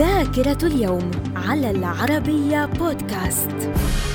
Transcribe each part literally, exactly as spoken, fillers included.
ذاكرة اليوم على العربية بودكاست.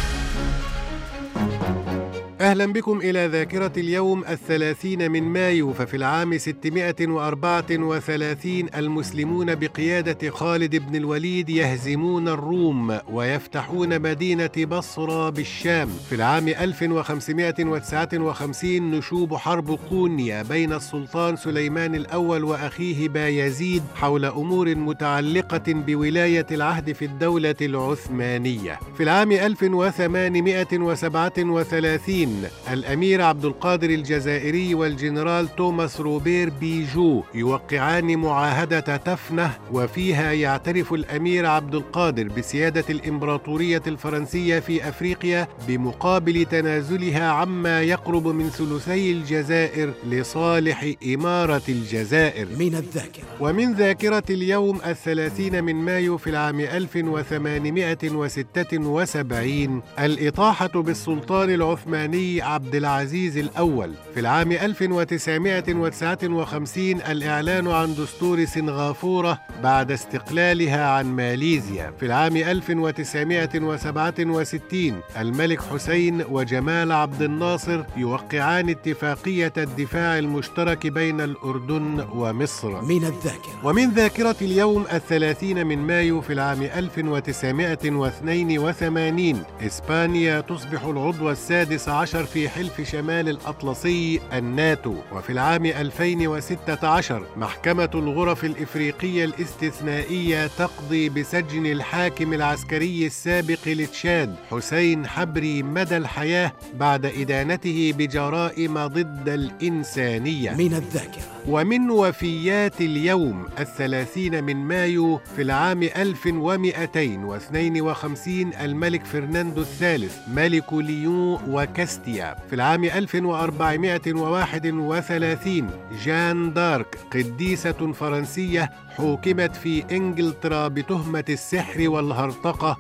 أهلا بكم إلى ذاكرة اليوم الثلاثين من مايو. ففي العام ستمائة وأربعة وثلاثين المسلمون بقيادة خالد بن الوليد يهزمون الروم ويفتحون مدينة بصرة بالشام. في العام ألف وخمسمائة وتسعة وخمسين نشوب حرب قونيا بين السلطان سليمان الأول وأخيه بايزيد حول أمور متعلقة بولاية العهد في الدولة العثمانية. في العام ألف وثمانمائة وسبعة وثلاثين الأمير عبد القادر الجزائري والجنرال توماس روبير بيجو يوقعان معاهدة تفنه، وفيها يعترف الأمير عبد القادر بسيادة الإمبراطورية الفرنسية في أفريقيا بمقابل تنازلها عما يقرب من ثلثي الجزائر لصالح إمارة الجزائر. من الذاكرة ومن ذاكرة اليوم الثلاثين من مايو في العام ألف وثمانمائة وستة وسبعين الإطاحة بالسلطان العثماني عبد العزيز الأول. في العام ألف وتسعمائة وتسعة وخمسين الإعلان عن دستور سنغافورة بعد استقلالها عن ماليزيا. في العام ألف وتسعمائة وسبعة وستين الملك حسين وجمال عبد الناصر يوقعان اتفاقية الدفاع المشترك بين الأردن ومصر. من الذاكرة ومن ذاكرة اليوم الثلاثين من مايو في العام ألف وتسعمائة واثنين وثمانين إسبانيا تصبح العضو السادس عشر في حلف شمال الأطلسي الناتو. وفي العام ألفين وستة عشر محكمة الغرف الإفريقية الاستثنائية تقضي بسجن الحاكم العسكري السابق لتشاد حسين حبري مدى الحياة بعد إدانته بجرائم ضد الإنسانية. من الذاكرة ومن وفيات اليوم الثلاثين من مايو في العام ألف ومئتين واثنين وخمسين الملك فرناندو الثالث ملك ليون وكاستيا. في العام ألف وأربعمائة وواحد وثلاثين جان دارك قديسة فرنسية حوكمت في إنجلترا بتهمة السحر والهرطقة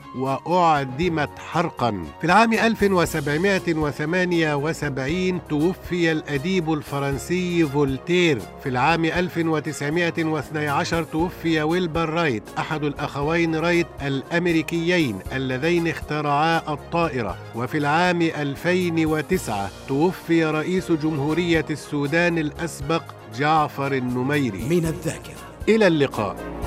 وأعدمت حرقا. في العام ألف وسبعمائة وثمانية وسبعين توفي الأديب الفرنسي فولتير. في العام ألف وتسعمائة واثني عشر توفي ويلبر رايت أحد الأخوين رايت الأمريكيين اللذين اخترعا الطائرة. وفي العام ألفين وتسعة توفي رئيس جمهورية السودان الأسبق جعفر النميري. من الذاكرة إلى اللقاء.